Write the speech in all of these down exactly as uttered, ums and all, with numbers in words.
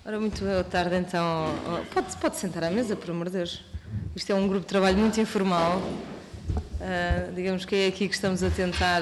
Ora, muito boa tarde, então. Pode, pode sentar à mesa, por amor de Deus. Isto é um grupo de trabalho muito informal. Uh, digamos que é aqui que estamos a tentar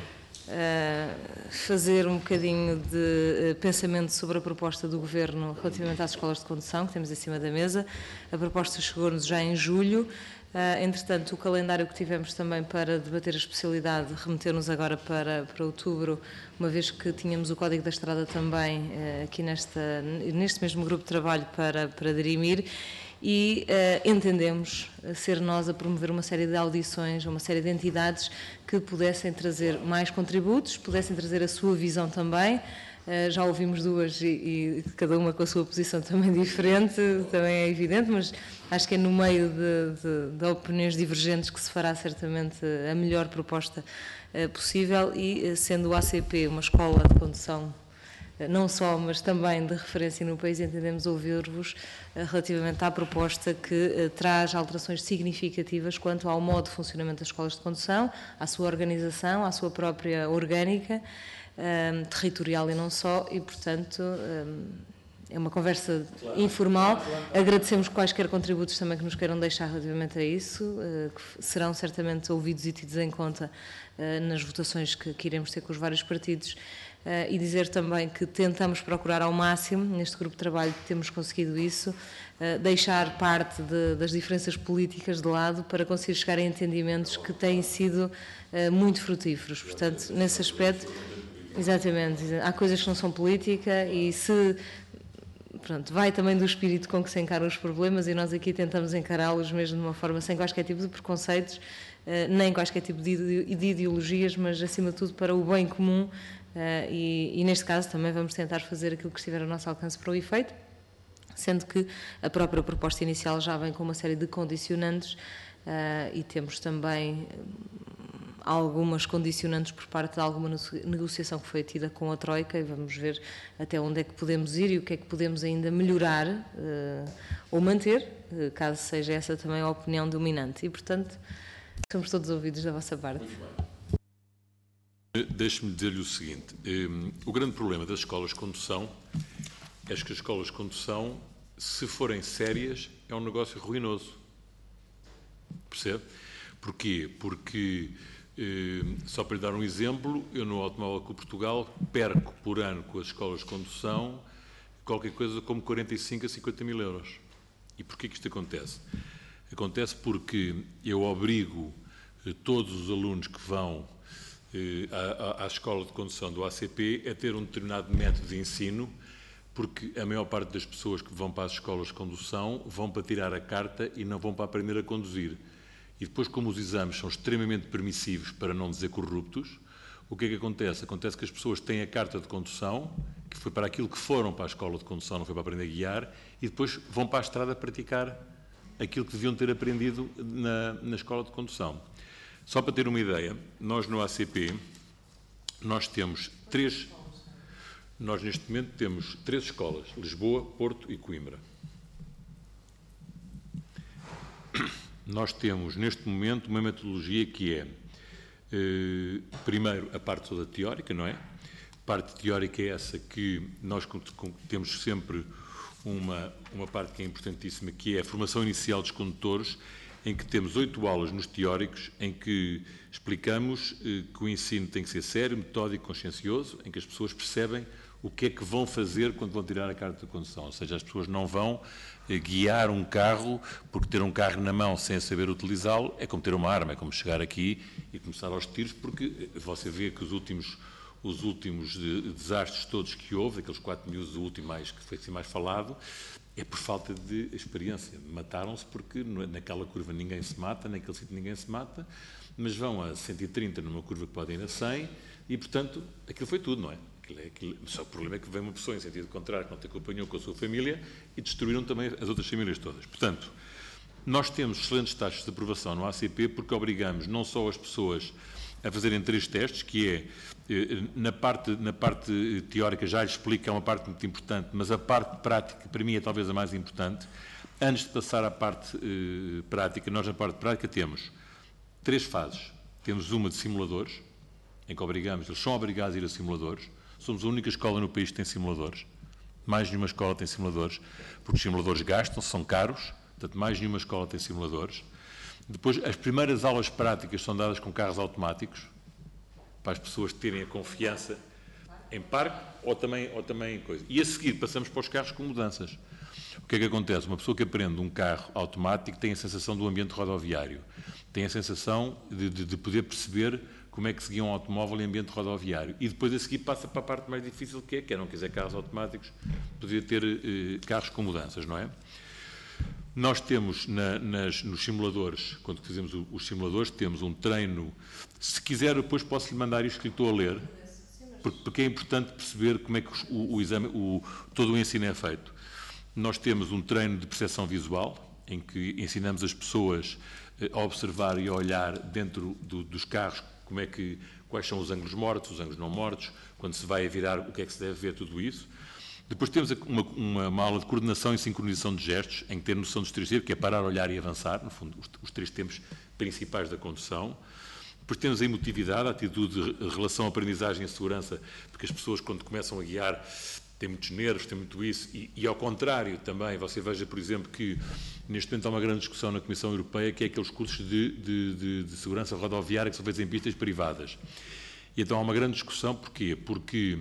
uh, fazer um bocadinho de uh, pensamento sobre a proposta do Governo relativamente às escolas de condução que temos em cima da mesa. A proposta chegou-nos já em julho. Uh, entretanto, o calendário que tivemos também para debater a especialidade remeteu-nos agora para, para outubro, uma vez que tínhamos o Código da Estrada também uh, aqui nesta, neste mesmo grupo de trabalho para, para dirimir, e uh, entendemos ser nós a promover uma série de audições, uma série de entidades que pudessem trazer mais contributos, pudessem trazer a sua visão também. Uh, já ouvimos duas e, e cada uma com a sua posição também diferente, também é evidente, mas acho que é no meio de, de, de opiniões divergentes que se fará certamente a melhor proposta uh, possível, e uh, sendo o A C P uma escola de condução uh, não só, mas também de referência no país, entendemos ouvir-vos uh, relativamente à proposta que uh, traz alterações significativas quanto ao modo de funcionamento das escolas de condução, à sua organização, à sua própria orgânica, Um, territorial e não só, e portanto um, é uma conversa claro, informal. Claro, claro. Agradecemos quaisquer contributos também que nos queiram deixar relativamente a isso, uh, que serão certamente ouvidos e tidos em conta uh, nas votações que, que iremos ter com os vários partidos, uh, e dizer também que tentamos procurar ao máximo, neste grupo de trabalho temos conseguido isso, uh, deixar parte de, das diferenças políticas de lado para conseguir chegar a entendimentos que têm sido uh, muito frutíferos. Portanto, nesse aspecto, exatamente, há coisas que não são política, e se, pronto, vai também do espírito com que se encaram os problemas, e nós aqui tentamos encará-los mesmo de uma forma sem quaisquer tipo de preconceitos, nem quaisquer tipo de ideologias, mas acima de tudo para o bem comum, e, e neste caso também vamos tentar fazer aquilo que estiver ao nosso alcance para o efeito, sendo que a própria proposta inicial já vem com uma série de condicionantes, e temos também algumas condicionantes por parte de alguma negociação que foi tida com a Troika, e vamos ver até onde é que podemos ir e o que é que podemos ainda melhorar uh, ou manter, uh, caso seja essa também a opinião dominante. E, portanto, somos todos ouvidos da vossa parte. Deixe-me dizer-lhe o seguinte, um, o grande problema das escolas de condução é que as escolas de condução, se forem sérias, é um negócio ruinoso. Percebe? Porquê? Porque Uh, só para lhe dar um exemplo, eu no Automóvel Clube Portugal perco por ano com as escolas de condução qualquer coisa como quarenta e cinco a cinquenta mil euros. E porquê que isto acontece? Acontece porque eu obrigo uh, todos os alunos que vão uh, à, à escola de condução do A C P a ter um determinado método de ensino, porque a maior parte das pessoas que vão para as escolas de condução vão para tirar a carta e não vão para aprender a conduzir. E depois, como os exames são extremamente permissivos, para não dizer corruptos, o que é que acontece? Acontece que as pessoas têm a carta de condução, que foi para aquilo que foram para a escola de condução, não foi para aprender a guiar, e depois vão para a estrada praticar aquilo que deviam ter aprendido na, na escola de condução. Só para ter uma ideia, nós no A C P, nós temos três, nós neste momento temos três escolas, Lisboa, Porto e Coimbra. Nós temos, neste momento, uma metodologia que é, eh, primeiro, a parte toda teórica, não é? A parte teórica é essa que nós temos sempre uma, uma parte que é importantíssima, que é a formação inicial dos condutores, em que temos oito aulas nos teóricos, em que explicamos eh, que o ensino tem que ser sério, metódico, consciencioso, em que as pessoas percebem o que é que vão fazer quando vão tirar a carta de condução. Ou seja, as pessoas não vão eh, guiar um carro, porque ter um carro na mão sem saber utilizá-lo é como ter uma arma, é como chegar aqui e começar aos tiros, porque você vê que os últimos, os últimos de, desastres todos que houve, aqueles quatro miúdos, o último mais, que foi assim mais falado, é por falta de experiência. Mataram-se porque naquela curva ninguém se mata, naquele sítio ninguém se mata, mas vão a cento e trinta numa curva que podem ir a cem, e, portanto, aquilo foi tudo, não é? Aquilo é aquilo. Só o problema é que vem uma pessoa em sentido contrário, que não te acompanhou com a sua família, e destruíram também as outras famílias todas. Portanto, nós temos excelentes taxas de aprovação no A C P, porque obrigamos não só as pessoas a fazerem três testes, que é, na parte, na parte teórica já lhes explico que é uma parte muito importante, mas a parte prática, para mim, é talvez a mais importante. Antes de passar à parte eh, prática, nós na parte prática temos três fases. Temos uma de simuladores, em que obrigamos, eles são obrigados a ir a simuladores. Somos a única escola no país que tem simuladores. Mais nenhuma escola tem simuladores, porque os simuladores gastam, são caros, portanto, mais nenhuma escola tem simuladores. Depois, as primeiras aulas práticas são dadas com carros automáticos, para as pessoas terem a confiança em parque ou também, ou também em coisa. E a seguir passamos para os carros com mudanças. O que é que acontece? Uma pessoa que aprende um carro automático tem a sensação do ambiente rodoviário, tem a sensação de, de, de poder perceber como é que se guia um automóvel em ambiente rodoviário. E depois a seguir passa para a parte mais difícil que é, quer não quiser carros automáticos, poder ter eh, carros com mudanças, não é? Nós temos na, nas, nos simuladores, quando fazemos o, os simuladores, temos um treino. Se quiser, depois posso-lhe mandar isto que lhe estou a ler, porque, porque é importante perceber como é que o, o exame, o, todo o ensino é feito. Nós temos um treino de percepção visual, em que ensinamos as pessoas a observar e a olhar dentro do, dos carros como é que, quais são os ângulos mortos, os ângulos não mortos, quando se vai a virar, o que é que se deve ver, tudo isso. Depois temos uma, uma, uma aula de coordenação e sincronização de gestos, em que ter noção dos três tempos, que é parar, olhar e avançar, no fundo, os, os três tempos principais da condução. Depois temos a emotividade, a atitude de relação, aprendizagem e segurança, porque as pessoas, quando começam a guiar, têm muitos nervos, têm muito isso, e, e ao contrário também, você veja, por exemplo, que neste momento há uma grande discussão na Comissão Europeia, que é aqueles cursos de, de, de, de segurança rodoviária que são feitos em pistas privadas. E então há uma grande discussão, porquê? Porque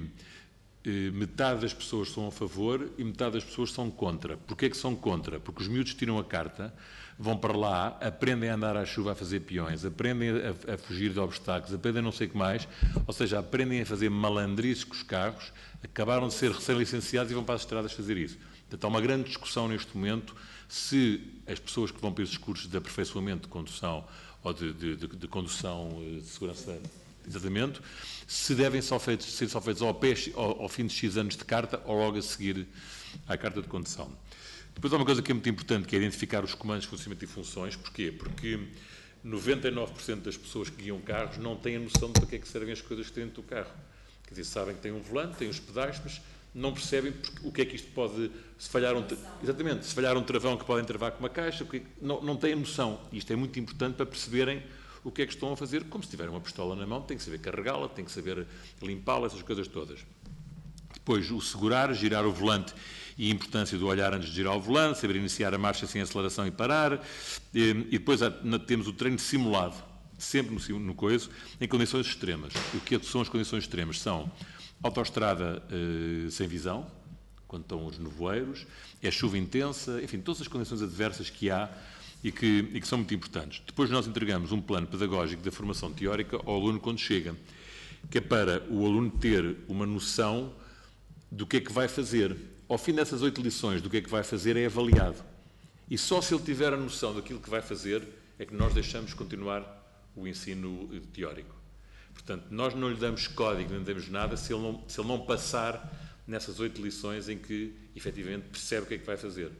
eh, metade das pessoas são a favor e metade das pessoas são contra. Porquê que são contra? Porque os miúdos tiram a carta, vão para lá, aprendem a andar à chuva a fazer peões, aprendem a, a fugir de obstáculos, aprendem não sei o que mais, ou seja, aprendem a fazer malandrices com os carros, acabaram de ser recém-licenciados e vão para as estradas fazer isso. Portanto, há uma grande discussão neste momento se as pessoas que vão para esses cursos de aperfeiçoamento de condução ou de, de, de, de condução de segurança, exatamente, se devem só feitos, ser só feitos ao, pé, ao, ao fim de X anos de carta ou logo a seguir à carta de condução. Depois há uma coisa que é muito importante, que é identificar os comandos, funcionamento e funções. Porquê? Porque noventa e nove por cento das pessoas que guiam carros não têm a noção de para que é que servem as coisas que têm dentro do carro. Quer dizer, sabem que tem um volante, tem os pedais, mas não percebem porque, o que é que isto pode... Se falhar um, exatamente, se falhar um travão que podem travar com uma caixa, porque não, não têm a noção. E isto é muito importante para perceberem o que é que estão a fazer, como se tiverem uma pistola na mão, tem que saber carregá-la, tem que saber limpá-la, essas coisas todas. Depois, o segurar, girar o volante e a importância do olhar antes de girar o volante, saber iniciar a marcha sem aceleração e parar. E depois temos o treino simulado, sempre no, no coiso, em condições extremas. O que são as condições extremas? São autoestrada eh, sem visão, quando estão os nevoeiros, é chuva intensa, enfim, todas as condições adversas que há e que, e que são muito importantes. Depois nós entregamos um plano pedagógico da formação teórica ao aluno quando chega, que é para o aluno ter uma noção do que é que vai fazer. Ao fim dessas oito lições, do que é que vai fazer é avaliado. E só se ele tiver a noção daquilo que vai fazer é que nós deixamos continuar o ensino teórico. Portanto, nós não lhe damos código, não lhe damos nada se ele não, se ele não passar nessas oito lições em que, efetivamente, percebe o que é que vai fazer.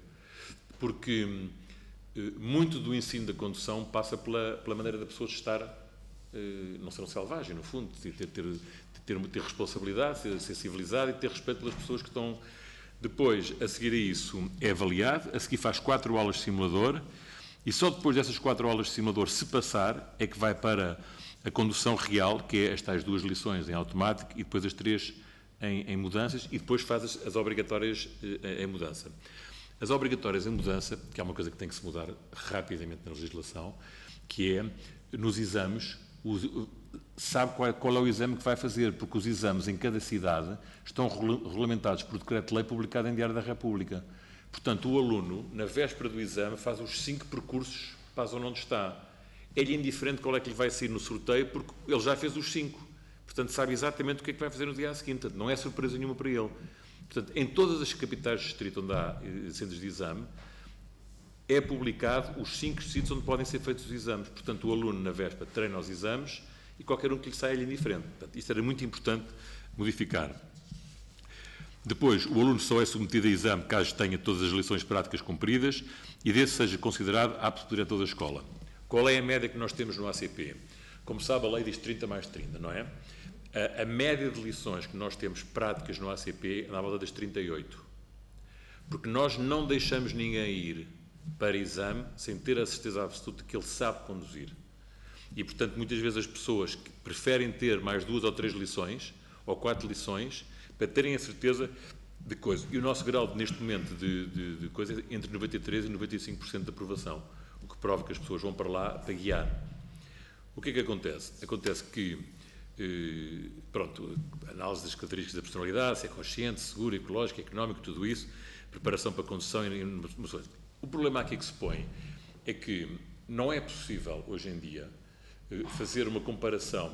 Porque muito do ensino da condução passa pela, pela maneira da pessoa estar, não ser um selvagem, no fundo, ter, ter, ter, ter, ter responsabilidade, ser, ser civilizado e ter respeito pelas pessoas que estão... Depois, a seguir a isso, é avaliado, a seguir faz quatro aulas de simulador e só depois dessas quatro aulas de simulador, se passar, é que vai para a condução real, que é as tais duas lições em automático e depois as três em, em mudanças e depois faz as, as obrigatórias eh, em mudança. As obrigatórias em mudança, que é uma coisa que tem que se mudar rapidamente na legislação, que é, nos exames, os, sabe qual é, qual é o exame que vai fazer, porque os exames em cada cidade estão regulamentados por decreto-lei publicado em Diário da República. Portanto, o aluno, na véspera do exame, faz os cinco percursos para a zona onde está. É-lhe indiferente qual é que lhe vai sair no sorteio, porque ele já fez os cinco. Portanto, sabe exatamente o que é que vai fazer no dia seguinte. Portanto, não é surpresa nenhuma para ele. Portanto, em todas as capitais de distrito onde há centros de exame, é publicado os cinco sítios onde podem ser feitos os exames. Portanto, o aluno, na véspera, treina os exames e qualquer um que lhe saia é indiferente. Portanto, isto era muito importante modificar. Depois, o aluno só é submetido a exame caso tenha todas as lições práticas cumpridas e desse seja considerado apto para diretor da escola. Qual é a média que nós temos no A C P? Como sabe, a lei diz trinta mais trinta, não é? A, a média de lições que nós temos práticas no A C P é na volta das trinta e oito. Porque nós não deixamos ninguém ir para exame sem ter a certeza absoluta que ele sabe conduzir. E, portanto, muitas vezes as pessoas que preferem ter mais duas ou três lições, ou quatro lições, para terem a certeza de coisa. E o nosso grau, neste momento, de, de, de coisa é entre noventa e três por cento e noventa e cinco por cento de aprovação, o que prova que as pessoas vão para lá para guiar. O que é que acontece? Acontece que, eh, pronto, análise das características da personalidade, se é consciente, seguro, ecológico, económico, tudo isso, preparação para a condução e emoções. O problema aqui que se põe é que não é possível, hoje em dia, eh, fazer uma comparação.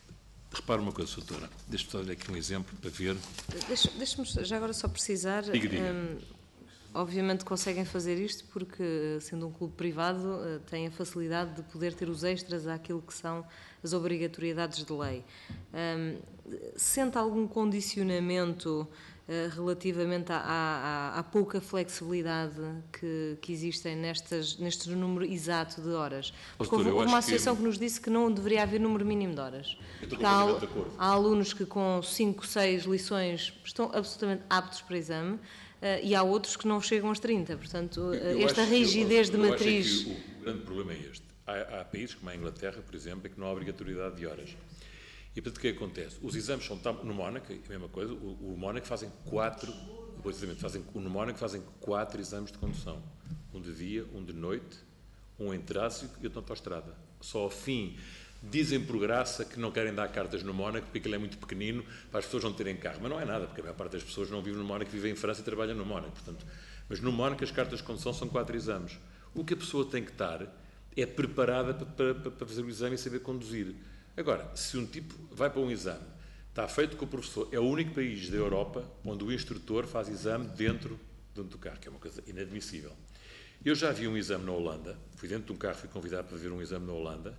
Repara uma coisa, doutora, deixa-me só dar aqui um exemplo para ver. Deixa- Deixa-me já agora só precisar. Diga, diga. hum, obviamente conseguem fazer isto porque, sendo um clube privado, eh, têm a facilidade de poder ter os extras àquilo que são as obrigatoriedades de lei. Hum, sente algum condicionamento eh, relativamente à, à- à pouca flexibilidade que, que existem nestas, neste número exato de horas? Porque Doutora, houve, eu houve uma acho que- associação que nos disse que não deveria haver número mínimo de horas. Eu estou Porque há, completamente de acordo. há alunos que com cinco, seis lições estão absolutamente aptos para exame eh, e há outros que não chegam aos trinta. Portanto, eh, Eu esta acho- rigidez eu- de eu acho matriz... que o grande problema é este. Há, há países como a Inglaterra, por exemplo, em que não há obrigatoriedade de horas. E, portanto, o que é que acontece? Os exames são, tam- no Mónaco, é a mesma coisa, o, o Mónaco fazem quatro, precisamente, fazem, no Mónaco fazem quatro exames de condução. Um de dia, um de noite, um em tráfego e outro na autoestrada. Só ao fim, dizem por graça que não querem dar cartas no Mónaco porque aquilo é muito pequenino para as pessoas não terem carro. Mas não é nada, porque a maior parte das pessoas não vive no Mónaco, vivem em França e trabalham no Mónaco. Portanto, mas no Mónaco as cartas de condução são quatro exames. O que a pessoa tem que estar é preparada para, para, para fazer o exame e saber conduzir. Agora, se um tipo vai para um exame, está feito com o professor, é o único país da Europa onde o instrutor faz exame dentro, dentro do carro, que é uma coisa inadmissível. Eu já vi um exame na Holanda, fui dentro de um carro, fui convidado para ver um exame na Holanda,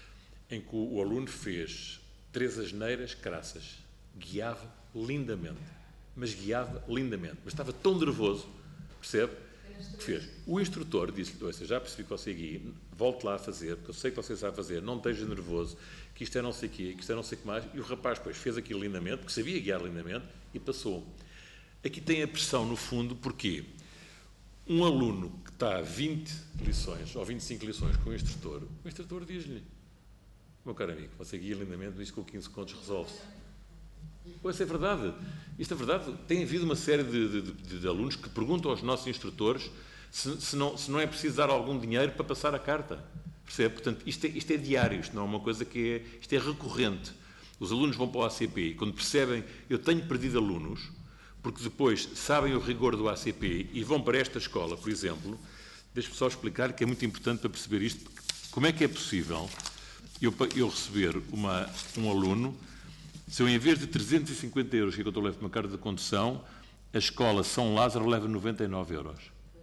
em que o, o aluno fez três asneiras crassas, guiava lindamente, mas guiava lindamente, mas estava tão nervoso, percebe? Que fez. O instrutor disse-lhe, ouça, já percebi que você guia, volte lá a fazer, porque eu sei que você sabe fazer, não esteja nervoso, que isto é não sei o quê, que isto é não sei o que mais, e o rapaz depois fez aquilo lindamente, porque sabia guiar lindamente, e passou. Aqui tem a pressão no fundo, porque um aluno que está a vinte lições, ou vinte e cinco lições com o instrutor, o instrutor diz-lhe, meu caro amigo, você guia lindamente, mas isto com quinze segundos resolve-se. Pois é verdade, isto é verdade. Tem havido uma série de, de, de, de alunos que perguntam aos nossos instrutores se, se, não, se não é preciso dar algum dinheiro para passar a carta. Percebe? Portanto, isto é, isto é diário, isto não é uma coisa que é, isto é recorrente. Os alunos vão para o A C P e quando percebem, eu tenho perdido alunos, porque depois sabem o rigor do A C P e vão para esta escola, por exemplo, deixe-me só explicar que é muito importante para perceber isto, como é que é possível eu, eu receber uma, um aluno. Se eu, em vez de trezentos e cinquenta euros que eu estou a levar para uma carta de condução, a escola São Lázaro leva noventa e nove euros.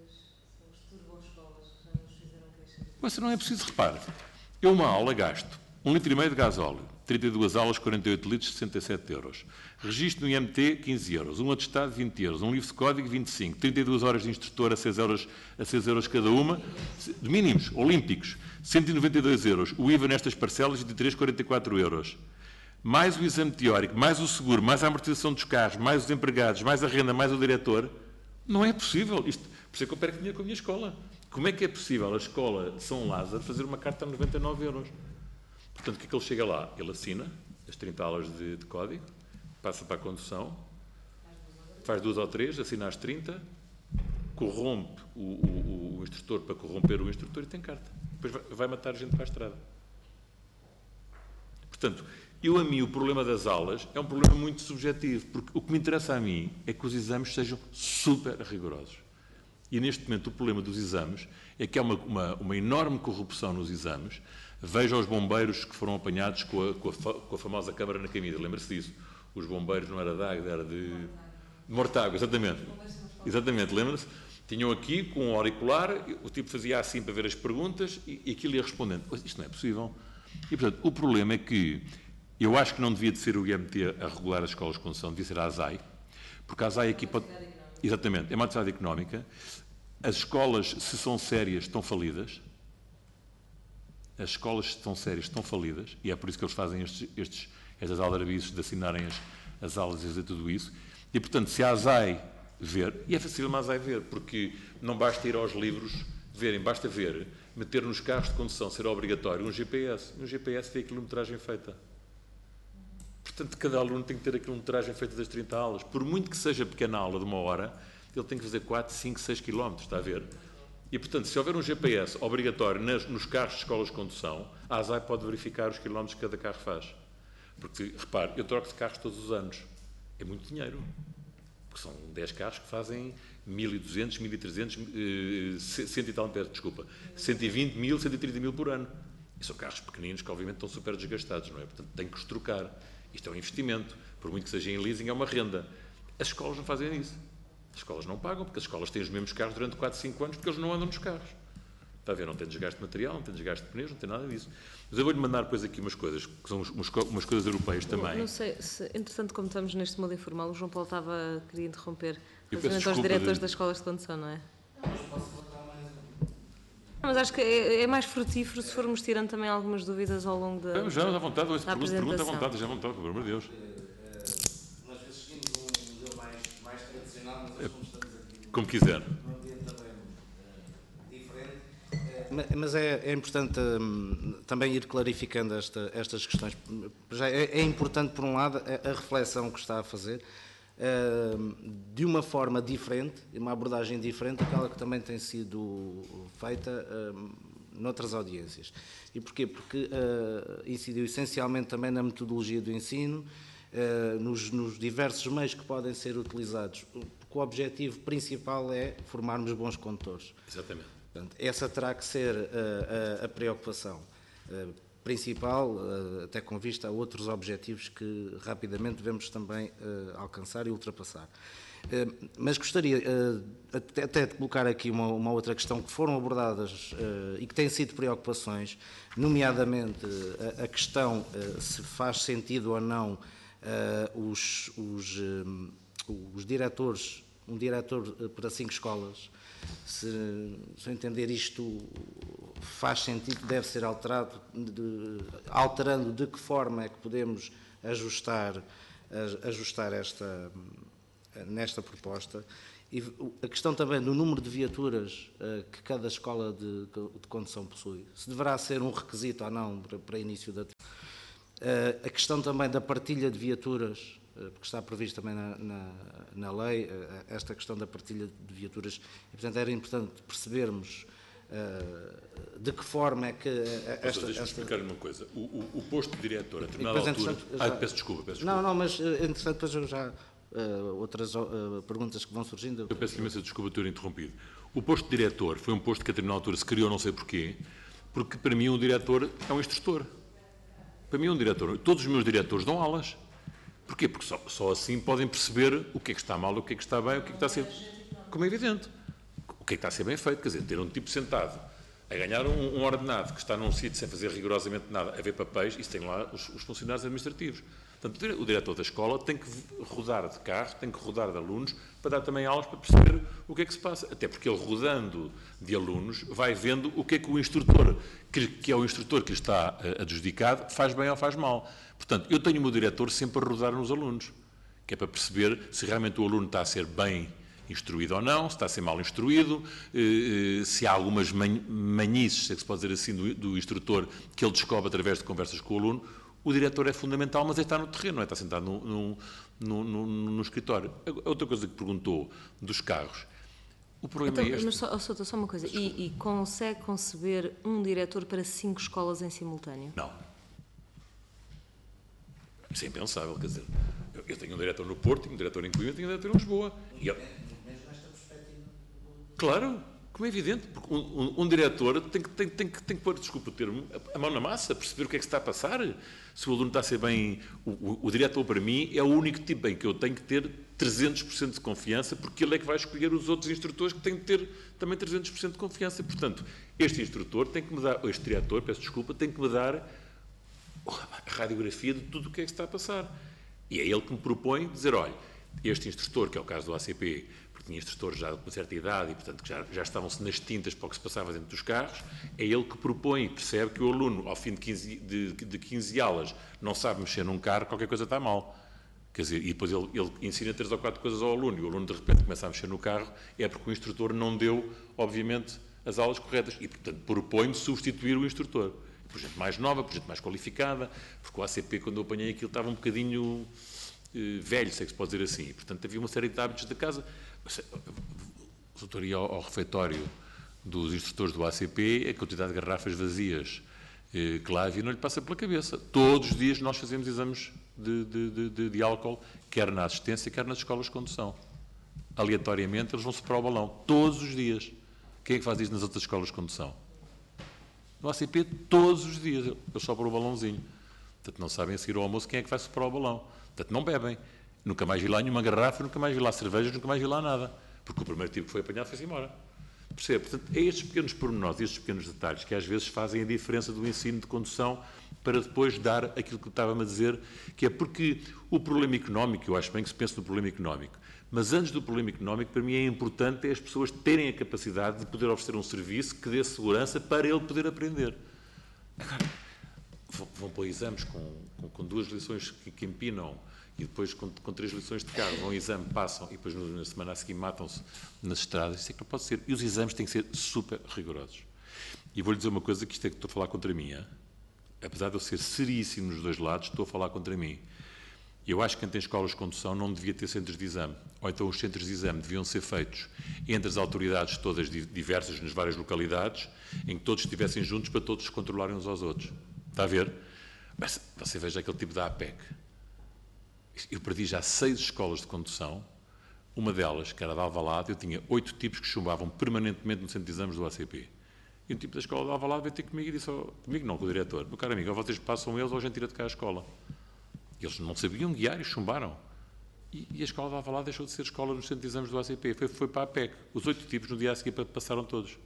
Mas não é preciso, repare. Eu, uma aula, gasto um litro e meio de gasóleo, trinta e duas aulas, quarenta e oito litros, sessenta e sete euros. Registro no I M T, quinze euros. Um atestado, vinte euros. Um livro de código, vinte e cinco. trinta e duas horas de instrutor a seis euros, a seis euros cada uma. De mínimos, olímpicos, cento e noventa e dois euros. O I V A nestas parcelas, vinte e três, quarenta e quatro euros. Mais o exame teórico, mais o seguro, mais a amortização dos carros, mais os empregados, mais a renda, mais o diretor, não é possível. Isto, por isso é que eu perco dinheiro com a minha escola. Como é que é possível a escola de São Lázaro fazer uma carta a noventa e nove euros? Portanto, o que é que ele chega lá? Ele assina as trinta aulas de, de código, passa para a condução, faz duas ou três, assina as trinta, corrompe o, o, o instrutor para corromper o instrutor e tem carta. Depois vai, vai matar gente para a estrada. Portanto, eu, a mim, o problema das aulas é um problema muito subjetivo, porque o que me interessa a mim é que os exames sejam super rigorosos. E, neste momento, o problema dos exames é que há uma, uma, uma enorme corrupção nos exames. Veja os bombeiros que foram apanhados com a, com a, com a famosa câmara na camisa. Lembra-se disso? Os bombeiros não era de Águeda, era de, de Mortágua, exatamente. Exatamente, lembra-se? Tinham aqui, com um auricular, o tipo fazia assim para ver as perguntas e, e aquilo ia respondendo. Isto não é possível. E, portanto, o problema é que eu acho que não devia de ser o I M T a regular as escolas de condução, devia ser a ASAI, porque a ASAI aqui pode... Exatamente, é uma atividade económica. As escolas, se são sérias, estão falidas. As escolas, se são sérias, estão falidas, e é por isso que eles fazem estes, estes, estas aldrabices de assinarem as, as aulas e fazer tudo isso. E, portanto, se a ASAI ver, e é fácil a ASAI ver, porque não basta ir aos livros verem, basta ver, meter nos carros de condução, ser obrigatório, um G P S. Um G P S tem a quilometragem feita. Portanto, cada aluno tem que ter aqui uma metragem feita das trinta aulas. Por muito que seja pequena aula de uma hora, ele tem que fazer quatro, cinco, seis quilómetros, está a ver? E, portanto, se houver um G P S obrigatório nas, nos carros de escolas de condução, a ASAI pode verificar os quilómetros que cada carro faz. Porque, repare, eu troco de carros todos os anos. É muito dinheiro. Porque são dez carros que fazem mil e duzentos, mil e trezentos, cento e tal, desculpa, cento e vinte mil, cento e trinta mil por ano. E são carros pequeninos que, obviamente, estão super desgastados, não é? Portanto, tem que os trocar. Isto é um investimento. Por muito que seja em leasing, é uma renda. As escolas não fazem isso. As escolas não pagam, porque as escolas têm os mesmos carros durante quatro, cinco anos, porque eles não andam nos carros. Está a ver? Não tem desgaste de material, não tem desgaste de pneus, não tem nada disso. Mas eu vou-lhe mandar depois aqui umas coisas, que são umas, umas coisas europeias também. Não sei, se, entretanto, como estamos neste modo informal, o João Paulo estava, queria interromper, Eu peço relativamente aos desculpa diretores de- das escolas de condução, não é? Não, mas acho que é, é mais frutífero se formos tirando também algumas dúvidas ao longo da. Vamos já, à vontade, ouço, da pergunta, pergunta à apresentação. vontade, já à vontade, pelo amor de Deus. Nós vezes seguimos um modelo mais, mais tradicional, mas hoje como estamos aqui Como quiser. num ambiente também eh, diferente. Eh, ma- Mas é, é importante hum, também ir clarificando esta- estas questões. Já é, é importante, por um lado, a, a reflexão que está a fazer hum, de uma forma diferente, uma abordagem diferente daquela que também tem sido feita hum, noutras audiências. E porquê? Porque uh, incidiu essencialmente também na metodologia do ensino, uh, nos, nos diversos meios que podem ser utilizados, porque o objetivo principal é formarmos bons condutores. Exatamente. Portanto, essa terá que ser uh, a, a preocupação uh, principal, uh, até com vista a outros objetivos que rapidamente devemos também uh, alcançar e ultrapassar. Uh, mas gostaria uh, até, até de colocar aqui uma, uma outra questão que foram abordadas uh, e que têm sido preocupações, nomeadamente uh, a, a questão uh, se faz sentido ou não uh, os, os, um, os diretores, um diretor uh, para cinco escolas, se, se eu entender isto faz sentido, deve ser alterado, de, alterando de que forma é que podemos ajustar, ajustar esta, nesta proposta. E a questão também do número de viaturas uh, que cada escola de, de condução possui, se deverá ser um requisito ou não para, para início da... Uh, a questão também da partilha de viaturas, uh, porque está previsto também na, na, na lei, uh, esta questão da partilha de viaturas, e portanto era importante percebermos uh, de que forma é que... Uh, esta, Deixa-me esta... explicar-lhe uma coisa. O, o, o posto de diretor, a E determinada depois, altura... entretanto, Ah, já- peço desculpa, peço desculpa. Não, não, mas uh, entretanto depois eu já... Uh, outras uh, perguntas que vão surgindo. Eu peço imensa desculpa ter interrompido. O posto de diretor foi um posto que a determinada altura se criou, não sei porquê, porque para mim um diretor é um instrutor. Para mim um diretor, todos os meus diretores dão aulas. Porquê? Porque só, só assim podem perceber o que é que está mal, o que é que está bem, o que é que está a ser... Como é evidente. O que é que está a ser bem feito. Quer dizer, ter um tipo sentado a ganhar um, um ordenado que está num sítio sem fazer rigorosamente nada, a ver papéis, isso tem lá os, os funcionários administrativos. Portanto, o diretor da escola tem que rodar de carro, tem que rodar de alunos, para dar também aulas para perceber o que é que se passa. Até porque ele, rodando de alunos, vai vendo o que é que o instrutor, que, que é o instrutor que lhe está uh, adjudicado, faz bem ou faz mal. Portanto, eu tenho o meu diretor sempre a rodar nos alunos, que é para perceber se realmente o aluno está a ser bem instruído ou não, se está a ser mal instruído, se há algumas manhices, se é que se pode dizer assim, do, do instrutor que ele descobre através de conversas com o aluno. O diretor é fundamental, mas é estar no terreno, não é estar sentado no, no, no, no, no escritório. A outra coisa que perguntou dos carros, o problema Então, é este. mas só, só, só uma coisa, e, e consegue conceber um diretor para cinco escolas em simultâneo? Não. Isso é impensável, quer dizer, eu, eu tenho um diretor no Porto, tenho um diretor em Coimbra, tenho um diretor em Lisboa. E eu... Claro, como é evidente, porque um, um, um diretor tem que, tem, tem, tem que pôr, desculpa o termo, a mão na massa, perceber o que é que se está a passar. Se o aluno está a ser bem... O, o, o diretor, para mim, é o único tipo em que eu tenho que ter trezentos por cento de confiança, porque ele é que vai escolher os outros instrutores que têm que ter também trezentos por cento de confiança. Portanto, este instrutor tem que me dar, este diretor, peço desculpa, tem que me dar a radiografia de tudo o que é que se está a passar. E é ele que me propõe dizer, olha, este instrutor, que é o caso do A C P, porque tinha instrutores já de uma certa idade e, portanto, que já, já estavam-se nas tintas para o que se passava dentro dos carros, é ele que propõe e percebe que o aluno, ao fim de quinze, de, de quinze aulas, não sabe mexer num carro, qualquer coisa está mal. Quer dizer, e depois ele, ele ensina três ou quatro coisas ao aluno, e o aluno de repente começa a mexer no carro, é porque o instrutor não deu, obviamente, as aulas corretas, e, portanto, propõe substituir o instrutor. por gente mais nova, por gente mais qualificada, porque o A C P, quando eu apanhei aquilo, estava um bocadinho eh, velho, sei que se pode dizer assim. E, portanto, havia uma série de hábitos da casa. O doutor ia ao, ao refeitório dos instrutores do A C P, a quantidade de garrafas vazias eh, que lá havia não lhe passa pela cabeça. Todos os dias nós fazemos exames de, de, de, de, de álcool, quer na assistência, quer nas escolas de condução. Aleatoriamente, eles vão soprar o balão. Todos os dias. Quem é que faz isso nas outras escolas de condução? No A C P, todos os dias. Eles sopram o balãozinho. Portanto, não sabem a seguir ao almoço quem é que vai soprar o balão. Portanto, não bebem. Nunca mais vi lá nenhuma garrafa, nunca mais vi lá cervejas, nunca mais vi lá nada. Porque o primeiro tipo que foi apanhado foi-se embora. Percebe? Portanto, é estes pequenos pormenores, estes pequenos detalhes que às vezes fazem a diferença do ensino de condução para depois dar aquilo que estava-me a dizer, que é porque o problema económico, eu acho bem que se pense no problema económico, mas antes do problema económico, para mim é importante é as pessoas terem a capacidade de poder oferecer um serviço que dê segurança para ele poder aprender. Agora, vão para exames com, com, com duas lições que, que empinam e depois com, com três lições de carro, vão ao exame, passam e depois na semana a seguir matam-se nas estradas. Isso é que não pode ser. E os exames têm que ser super rigorosos. E vou-lhe dizer uma coisa, que isto é que estou a falar contra mim. Hein? Apesar de eu ser seríssimo nos dois lados, estou a falar contra mim. Eu acho que quem tem escolas de condução não devia ter centros de exame. Ou então os centros de exame deviam ser feitos entre as autoridades todas diversas nas várias localidades, em que todos estivessem juntos para todos se controlarem uns aos outros. Está a ver? Mas você veja aquele tipo da A P E C. Eu perdi já seis escolas de condução. Uma delas, que era de Alvalade, eu tinha oito tipos que chumbavam permanentemente no centro de exames do A C P. E um tipo da escola de Alvalade veio ter comigo e disse, oh, comigo não, com o diretor, meu caro amigo, ou vocês passam eles ou a gente tira de cá a escola. E eles não sabiam guiar e chumbaram. E, e a escola de Alvalade deixou de ser escola no centro de exames do A C P. Foi, foi para a A P E C. Os oito tipos no dia a seguir passaram todos.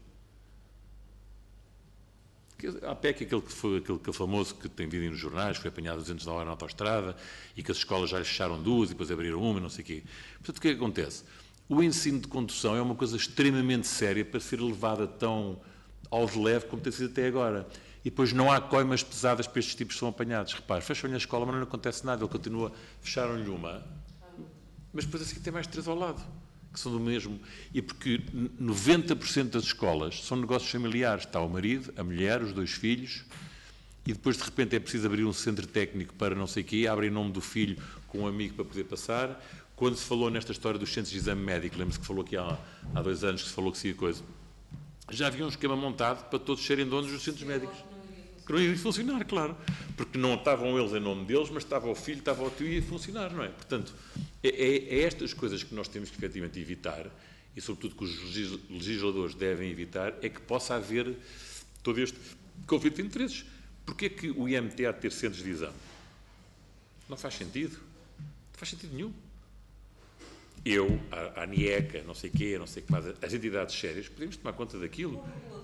A A P E C, aquele, que foi, aquele, aquele famoso que tem vindo nos jornais, foi apanhado a duzentos na hora na autoestrada e que as escolas já lhe fecharam duas e depois abriram uma e não sei o quê. Portanto, o que é que acontece? O ensino de condução é uma coisa extremamente séria para ser levada tão ao de leve como tem sido até agora. E depois não há coimas pesadas para estes tipos que são apanhados. Repare, fecham-lhe a escola, mas não acontece nada. Ele continua, fecharam-lhe uma, mas depois assim tem mais três ao lado, que são do mesmo. E porque noventa por cento das escolas são negócios familiares. Está o marido, a mulher, os dois filhos, e depois de repente é preciso abrir um centro técnico para não sei o quê, abre em nome do filho com um amigo para poder passar. Quando se falou nesta história dos centros de exame médico, lembro-se que falou aqui há, há dois anos que se falou que se ia coisa, já havia um esquema montado para todos serem donos dos centros médicos. Que não iria funcionar, claro. Porque não estavam eles em nome deles, mas estava o filho, estava o tio e ia funcionar, não é? Portanto, é, é, é estas coisas que nós temos que efetivamente evitar e, sobretudo, que os legisladores devem evitar, é que possa haver todo este conflito de interesses. Porquê é que o I M T há de ter centros de exame? Não faz sentido. Não faz sentido nenhum. Eu, a, a ANIECA, não sei o quê, não sei o que mais, as entidades sérias, podemos tomar conta daquilo.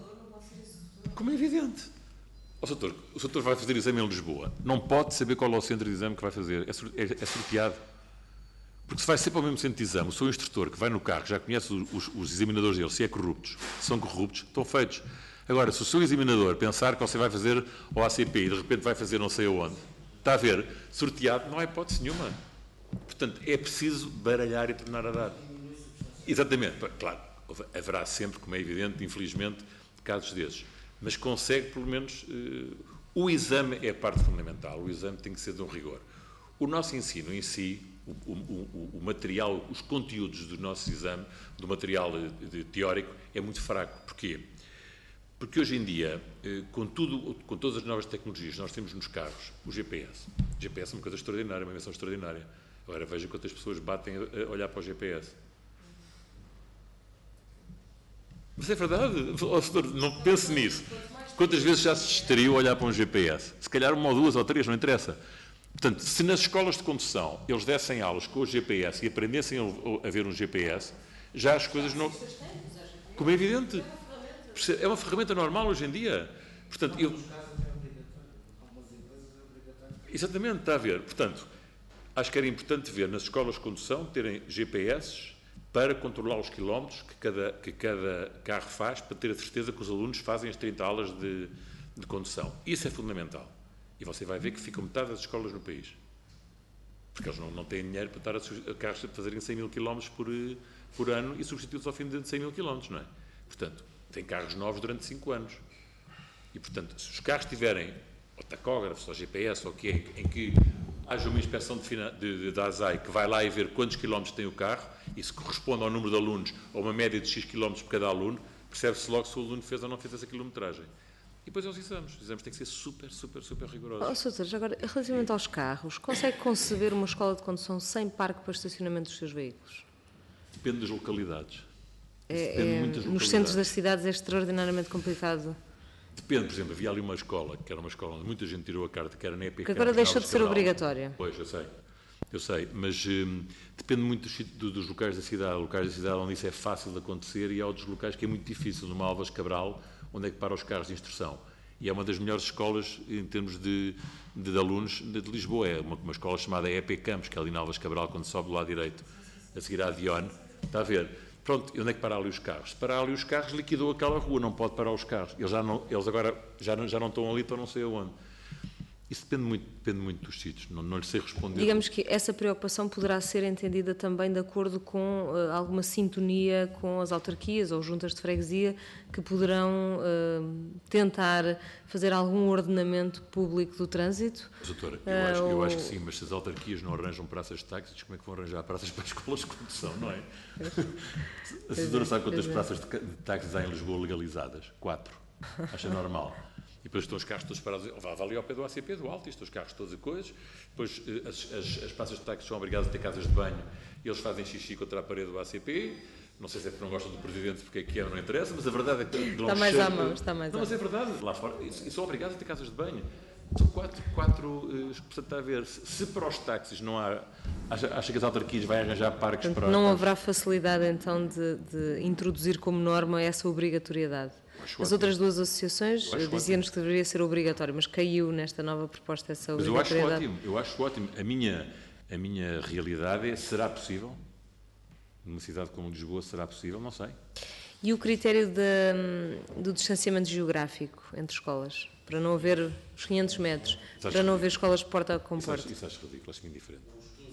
Como é evidente. O doutor, o doutor vai fazer exame em Lisboa. Não pode saber qual é o centro de exame que vai fazer. É, é, é sorteado. Porque se vai sempre ao mesmo centro de exame, o seu instrutor que vai no carro, já conhece os, os examinadores dele, se é corruptos, se são corruptos, estão feitos. Agora, se o seu examinador pensar que você vai fazer ao A C P e de repente vai fazer não sei aonde, está a ver, sorteado, não há hipótese nenhuma. Portanto, é preciso baralhar e tornar a dar. Exatamente. Claro, haverá sempre, como é evidente, infelizmente, casos desses. Mas consegue, pelo menos, uh, o exame é a parte fundamental. O exame tem que ser de um rigor. O nosso ensino em si, o, o, o, o material, os conteúdos do nosso exame, do material de, teórico, é muito fraco. Porquê? Porque hoje em dia, uh, com, tudo, com todas as novas tecnologias que nós temos nos carros, o G P S. O G P S é uma coisa extraordinária, uma invenção extraordinária. Agora veja quantas pessoas batem a olhar para o G P S. Mas é verdade, oh, senhor, não pense nisso. Quantas vezes já se distraiu a olhar para um G P S? Se calhar uma ou duas ou três, não interessa. Portanto, se nas escolas de condução eles dessem aulas com o G P S e aprendessem a ver um G P S, já as coisas não... Como é evidente. É uma ferramenta normal hoje em dia. Portanto, eu... Exatamente, está a ver. Portanto, acho que era importante ver nas escolas de condução terem G P S para controlar os quilómetros que cada, que cada carro faz, para ter a certeza que os alunos fazem as trinta aulas de, de condução. Isso é fundamental. E você vai ver que ficam metade das escolas no país. Porque eles não, não têm dinheiro para estar a, a carros a fazerem cem mil quilómetros por, por ano e substituí-los ao fim de cem mil quilómetros, não é? Portanto, tem carros novos durante cinco anos. E, portanto, se os carros tiverem ou tacógrafos, ou G P S, ou o que é, em que haja uma inspeção de, de, de, da A S A I que vai lá e ver quantos quilómetros tem o carro, e se corresponde ao número de alunos, ou uma média de X quilómetros por cada aluno, percebe-se logo se o aluno fez ou não fez essa quilometragem. E depois é os exames. Os exames têm que ser super, super, super rigorosos. Oh, Soutor, agora, relativamente aos carros, consegue conceber uma escola de condução sem parque para estacionamento dos seus veículos? Depende das localidades. É, Depende é, muito das nos centros das cidades é extraordinariamente complicado. Depende, por exemplo, havia ali uma escola, que era uma escola onde muita gente tirou a carta, que era na E P C. Que agora deixou de ser obrigatória. Pois, eu sei. Eu sei, mas hum, depende muito dos, dos locais da cidade. Há locais da cidade onde isso é fácil de acontecer e há outros locais que é muito difícil. Numa Alvas Cabral, onde é que param os carros de instrução. E é uma das melhores escolas em termos de, de, de alunos de, de Lisboa. É uma, uma escola chamada E P Campos, que é ali na Alvas Cabral, quando sobe do lado direito, a seguir à Dione. Está a ver? Pronto, e onde é que parar ali os carros? Se parar ali os carros, liquidou aquela rua, não pode parar os carros. Eles, já não, eles agora já não, já não estão ali, estão não sei aonde. Isso depende muito, depende muito dos sítios, não, não lhe sei responder. Digamos que essa preocupação poderá ser entendida também de acordo com uh, alguma sintonia com as autarquias ou juntas de freguesia que poderão uh, tentar fazer algum ordenamento público do trânsito. Doutora, eu, uh, acho, eu ou... acho que sim, mas se as autarquias não arranjam praças de táxis, como é que vão arranjar praças para escolas de condução, não é? A senhora sabe quantas praças de táxis há em Lisboa legalizadas? Quatro. Acha normal? E depois estão os carros todos parados, vá ali ao pé do A C P, do Alto, estão os carros todos a coisas, depois as, as, as praças de táxis são obrigadas a ter casas de banho e eles fazem xixi contra a parede do A C P, não sei se é porque não gostam do Presidente, porque é que é, não interessa, mas a verdade é que... Está mais à mão, está mais à mão. Não, mas é verdade, lá fora, e, e são obrigados a ter casas de banho. São quatro, quatro portanto, está a ver, se, se para os táxis não há, acha, acha que as autarquias vai arranjar parques portanto, para... Não para... haverá facilidade, então, de, de introduzir como norma essa obrigatoriedade. Acho As ótimo. outras duas associações diziam-nos que deveria ser obrigatório, mas caiu nesta nova proposta essa obrigatoriedade. Mas eu acho ótimo, eu acho ótimo. A minha, a minha realidade é, será possível? Numa cidade como Lisboa, será possível? Não sei. E o critério de, do distanciamento geográfico entre escolas? Para não haver os quinhentos metros, Isso para acho, não haver escolas porta a com isso porta. acho, isso acho ridículo, acho bem diferente.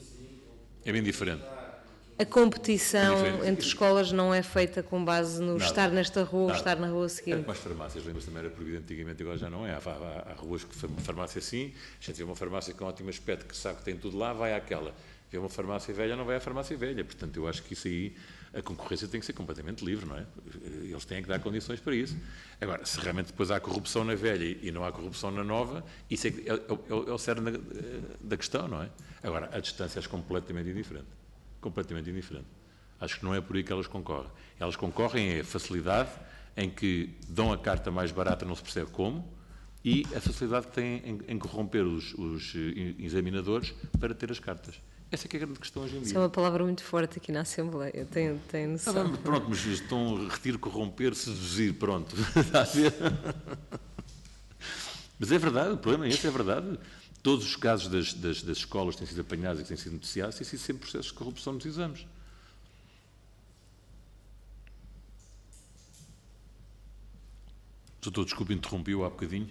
É bem diferente. A competição É entre escolas não é feita com base no Nada. estar nesta rua ou Nada. estar na rua É seguinte. como as farmácias, lembra-se também era proibido antigamente, agora já não é. Há, há, há ruas que farmácia assim, a gente vê uma farmácia com ótimo aspecto que sabe que tem tudo lá, vai àquela. Vê uma farmácia velha, não vai à farmácia velha. Portanto, eu acho que isso aí, a concorrência tem que ser completamente livre, não é? Eles têm que dar condições para isso. Agora, se realmente depois há corrupção na velha e não há corrupção na nova, isso é, é, é, é o cerne da, da questão, não é? Agora, a distância é completamente indiferente. Completamente indiferente. Acho que não é por aí que elas concorrem. Elas concorrem é a facilidade em que dão a carta mais barata, não se percebe como, e a facilidade que têm em, em corromper os, os examinadores para ter as cartas. Essa é que é a grande questão hoje em dia. Isso é uma palavra muito forte aqui na Assembleia, tenho, tenho noção. Ah, pronto, mas estão a retirar, corromper, seduzir, pronto. Está a ver? Mas é verdade, o problema é esse, é verdade. Todos os casos das, das, das escolas que têm sido apanhados e que têm sido noticiados têm sido sempre processos de corrupção nos exames. Doutor, desculpe, interrompi-o há bocadinho.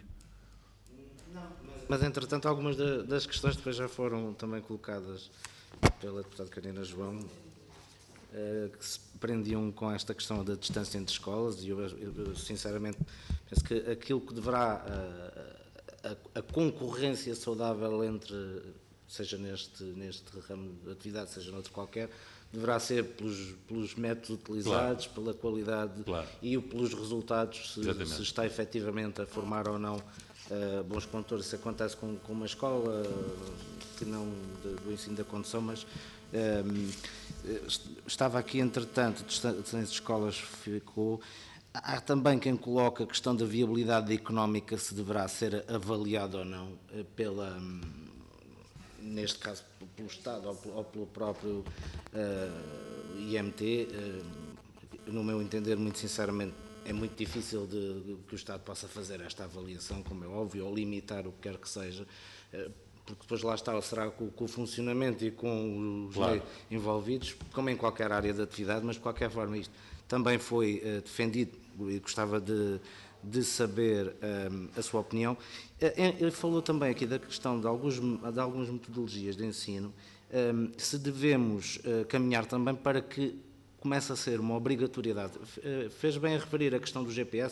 Mas, entretanto, algumas das questões depois já foram também colocadas pela deputada Karina João, que se prendiam com esta questão da distância entre escolas, e eu, eu sinceramente penso que aquilo que deverá, a, a, a concorrência saudável entre, seja neste, neste ramo de atividade, seja noutro qualquer, deverá ser pelos, pelos métodos utilizados, claro, pela qualidade, claro, e pelos resultados, se, se está efetivamente a formar ou não uh, bons condutores. Isso acontece com, com uma escola, uh, que não de, do ensino da condução, mas uh, estava aqui, entretanto, distância de escolas ficou. Há também quem coloca a questão da viabilidade económica, se deverá ser avaliada ou não uh, pela... Um, neste caso pelo Estado ou pelo próprio uh, I M T, uh, no meu entender, muito sinceramente, é muito difícil de, de, que o Estado possa fazer esta avaliação, como é óbvio, ou limitar o que quer que seja, uh, porque depois lá está, será com, com o funcionamento e com os, claro, envolvidos, como em qualquer área de atividade, mas de qualquer forma isto também foi uh, defendido e gostava de de saber um, a sua opinião. Ele falou também aqui da questão de, alguns, de algumas metodologias de ensino, um, se devemos uh, caminhar também para que comece a ser uma obrigatoriedade. Uh, fez bem a referir a questão do G P S,